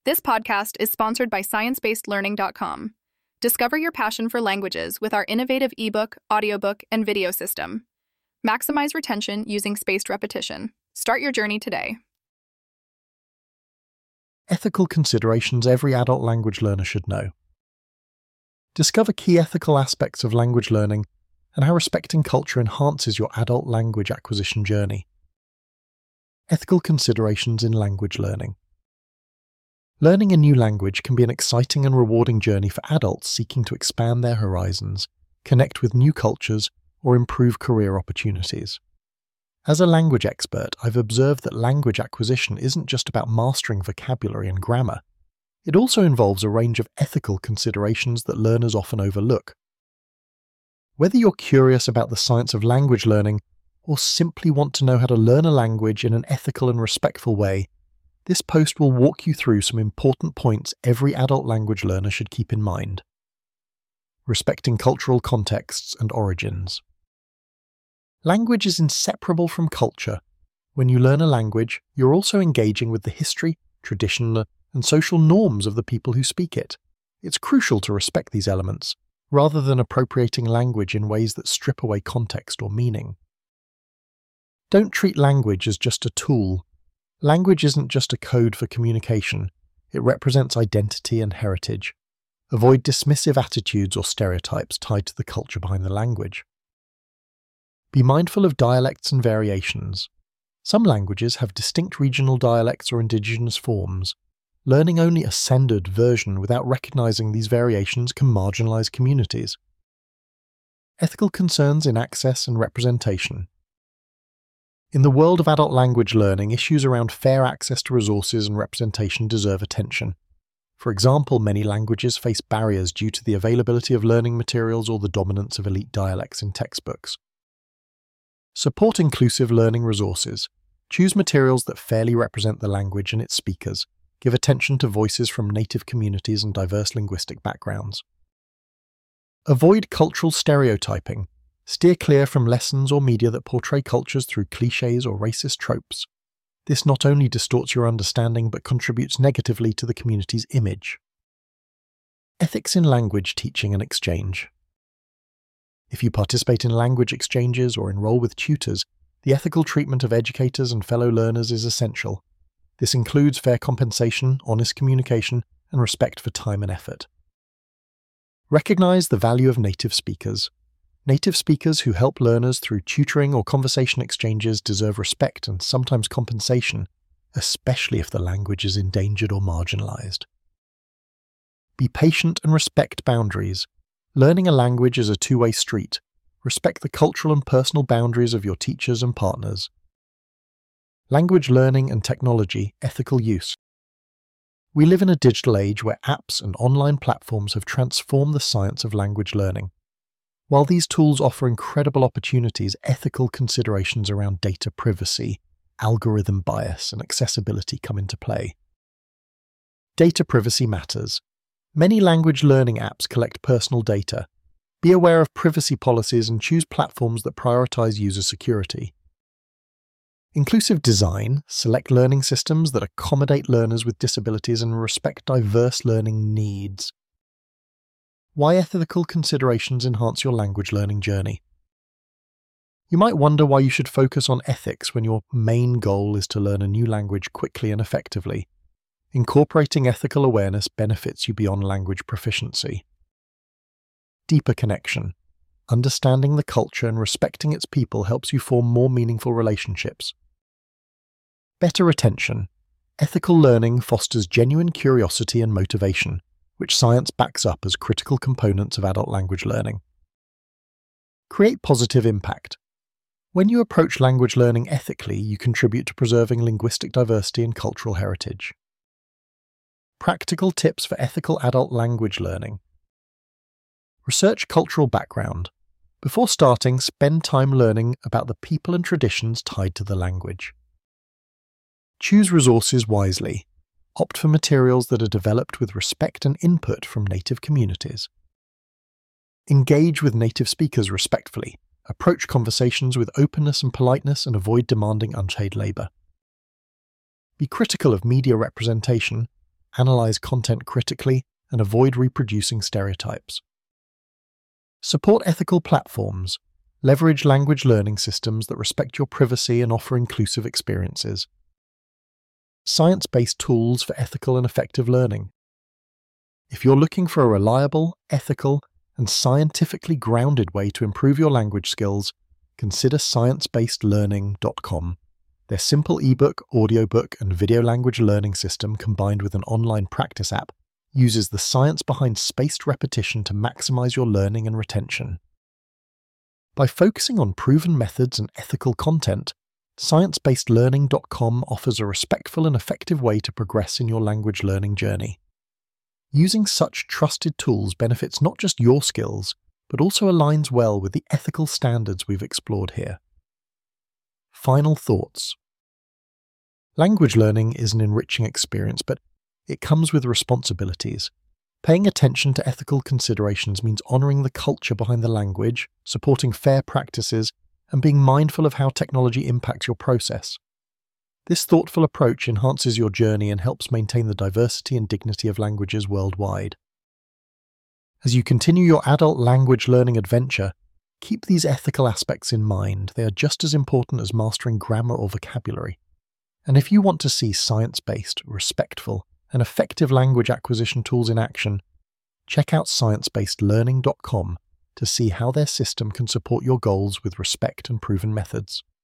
This podcast is sponsored by ScienceBasedLearning.com. Discover your passion for languages with our innovative ebook, audiobook, and video system. Maximize retention using spaced repetition. Start your journey today. Ethical considerations every adult language learner should know. Discover key ethical aspects of language learning and how respecting culture enhances your adult language acquisition journey. Ethical considerations in language learning. Learning a new language can be an exciting and rewarding journey for adults seeking to expand their horizons, connect with new cultures, or improve career opportunities. As a language expert, I've observed that language acquisition isn't just about mastering vocabulary and grammar. It also involves a range of ethical considerations that learners often overlook. Whether you're curious about the science of language learning or simply want to know how to learn a language in an ethical and respectful way, this post will walk you through some important points every adult language learner should keep in mind. Respecting cultural contexts and origins. Language is inseparable from culture. When you learn a language, you're also engaging with the history, tradition, and social norms of the people who speak it. It's crucial to respect these elements, rather than appropriating language in ways that strip away context or meaning. Don't treat language as just a tool. Language isn't just a code for communication, it represents identity and heritage. Avoid dismissive attitudes or stereotypes tied to the culture behind the language. Be mindful of dialects and variations. Some languages have distinct regional dialects or indigenous forms. Learning only a standard version without recognizing these variations can marginalize communities. Ethical concerns in access and representation. In the world of adult language learning, issues around fair access to resources and representation deserve attention. For example, many languages face barriers due to the availability of learning materials or the dominance of elite dialects in textbooks. Support inclusive learning resources. Choose materials that fairly represent the language and its speakers. Give attention to voices from native communities and diverse linguistic backgrounds. Avoid cultural stereotyping. Steer clear from lessons or media that portray cultures through cliches or racist tropes. This not only distorts your understanding but contributes negatively to the community's image. Ethics in language teaching and exchange. If you participate in language exchanges or enroll with tutors, the ethical treatment of educators and fellow learners is essential. This includes fair compensation, honest communication, and respect for time and effort. Recognize the value of native speakers. Native speakers who help learners through tutoring or conversation exchanges deserve respect and sometimes compensation, especially if the language is endangered or marginalized. Be patient and respect boundaries. Learning a language is a two-way street. Respect the cultural and personal boundaries of your teachers and partners. Language learning and technology, ethical use. We live in a digital age where apps and online platforms have transformed the science of language learning. While these tools offer incredible opportunities, ethical considerations around data privacy, algorithm bias, and accessibility come into play. Data privacy matters. Many language learning apps collect personal data. Be aware of privacy policies and choose platforms that prioritize user security. Inclusive design. Select learning systems that accommodate learners with disabilities and respect diverse learning needs. Why ethical considerations enhance your language learning journey. You might wonder why you should focus on ethics when your main goal is to learn a new language quickly and effectively. Incorporating ethical awareness benefits you beyond language proficiency. Deeper connection. Understanding the culture and respecting its people helps you form more meaningful relationships. Better retention. Ethical learning fosters genuine curiosity and motivation, which science backs up as critical components of adult language learning. Create positive impact. When you approach language learning ethically, you contribute to preserving linguistic diversity and cultural heritage. Practical tips for ethical adult language learning. Research cultural background. Before starting, spend time learning about the people and traditions tied to the language. Choose resources wisely. Opt for materials that are developed with respect and input from native communities. Engage with native speakers respectfully. Approach conversations with openness and politeness and avoid demanding unpaid labor. Be critical of media representation. analyze content critically, and avoid reproducing stereotypes. Support ethical platforms. Leverage language learning systems that respect your privacy and offer inclusive experiences. Science-based tools for ethical and effective learning. If you're looking for a reliable, ethical, and scientifically grounded way to improve your language skills, consider sciencebasedlearning.com. Their simple ebook, audiobook, and video language learning system combined with an online practice app uses the science behind spaced repetition to maximize your learning and retention. By focusing on proven methods and ethical content, sciencebasedlearning.com offers a respectful and effective way to progress in your language learning journey. Using such trusted tools benefits not just your skills, but also aligns well with the ethical standards we've explored here. Final thoughts. Language learning is an enriching experience, but it comes with responsibilities. Paying attention to ethical considerations means honoring the culture behind the language, supporting fair practices, and being mindful of how technology impacts your process. This thoughtful approach enhances your journey and helps maintain the diversity and dignity of languages worldwide. As you continue your adult language learning adventure, keep these ethical aspects in mind. They are just as important as mastering grammar or vocabulary. And if you want to see science-based, respectful, and effective language acquisition tools in action, check out sciencebasedlearning.com to see how their system can support your goals with respect and proven methods.